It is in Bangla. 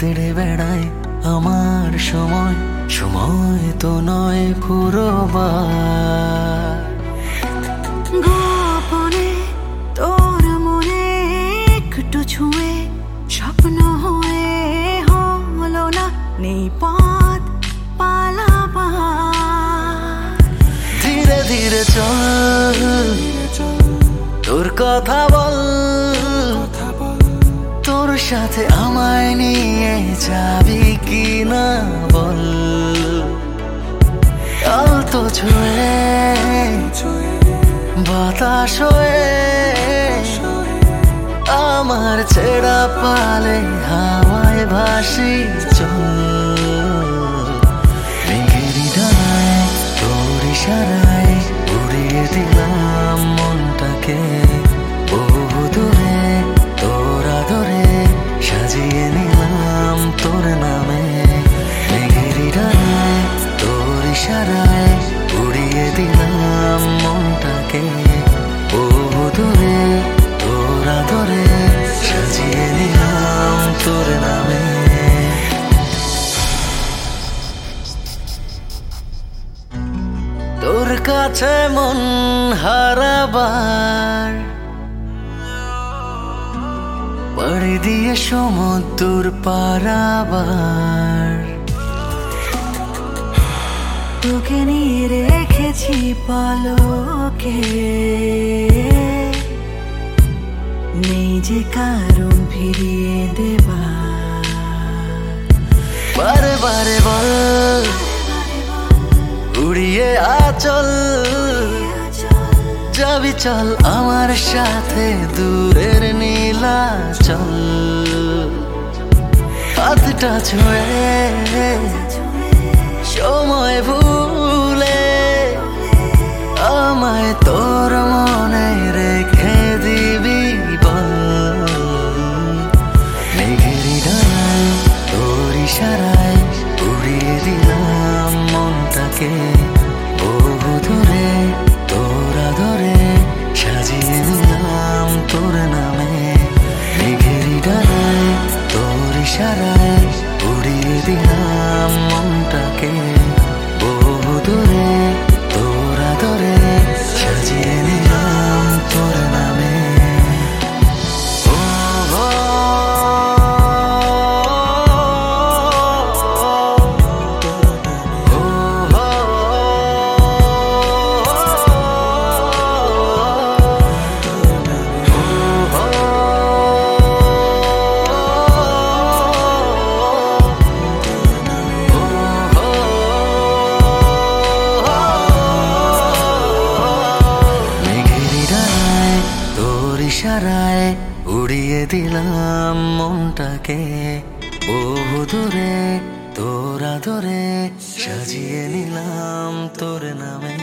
তেড়ে বেড়ায় আমার সময়, সময় তো নয় ফুরোবার। গোপনে তোর মনে একটু ছুঁয়ে স্বপ্ন হয়ে হলো না, নেই পথ পালাবার। ধীরে ধীরে চল, তোর কথা বল, তোর সাথে আমায় নিয়ে যাবি কি না বল। কাল তো ছুঁয়ে বাতাস হয়ে আমার ছেঁড়া পালে হাওয়ায় ভাসি চল। মেঘেরি ডানায় তোর ইশারায় উড়িয়ে দিলাম মনটাকে বহু দূরে, তোর আদরে সাজিয়ে নিলাম তোর নামে। মেঘেরি ডানায় তোর ইশারায় উড়িয়ে দিলাম মনটাকে বহু দূরে, তোর আদরে সাজিয়ে নিলাম তোর নামে। তোর কাছে মন হারাবার, পাড়ি দিয়ে সমুদ্র পারাবার। তোকে নিয়ে রেখেছি পলকে, নেই যে কারণ ফিরিয়ে দেবার। বারে বারে বল উড়িয়ে আচল, যাবি চল আমার সাথে দূরের নীলাচল। হাতটা ছুঁয়ে সময় ভুলে আমায় তোর মনে রেখে দিবি বল। মেঘেরি ডানায় তোর ইশারায় উড়িয়ে দিলাম মনটাকে বহু দূরে, তোর আদরে সাজিয়ে নিলাম তোর নামে। মেঘেরি ডানায় তোর ইশারায় উড়িয়ে দিলাম মনটাকে বহু দূরে, তোর আদরে সাজিয়ে নিলাম তোর নামে। ও হো, ও হো, ইশারায় উড়িয়ে দিলাম মনটাকে বহু দূরে, তোর আদরে সাজিয়ে নিলাম তোর নামে।